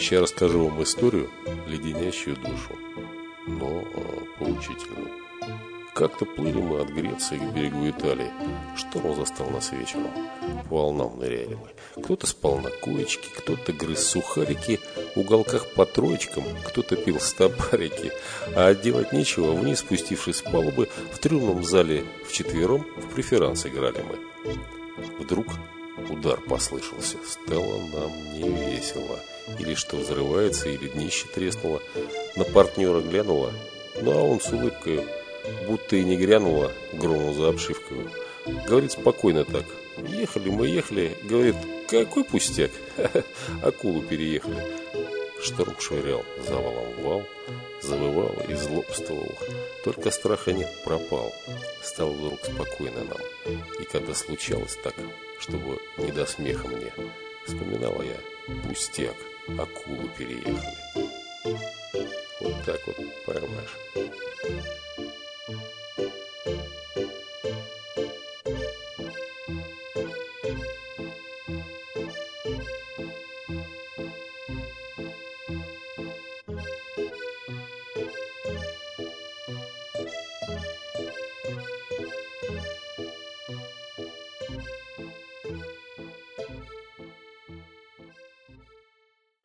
Сейчас расскажу вам историю, леденящую душу, но поучительную. Как-то плыли мы от Греции к берегу Италии. Шторм застал нас вечером. По волнам ныряли мы. Кто-то спал на коечке, кто-то грыз сухарики, в уголках по троечкам, кто-то пил стопарики. А делать нечего, вниз спустившись с палубы, в трюмном зале вчетвером в преферанс играли мы. Вдруг удар послышался. Стало нам не весело. Или что взрывается, или днище треснуло. На партнера глянула, ну а он с улыбкой, будто и не грянуло, громом за обшивкой. Говорит спокойно так. Ехали мы, ехали. Говорит, какой пустяк. Акулу переехали. Шторм швырял завалом в вал, завывал и злобствовал. Только страха нет, пропал. Стало вдруг спокойно нам. И когда случалось так, чтобы не до смеха мне, вспоминала я, пустяк, акулу переехали. Вот так вот, понимаешь.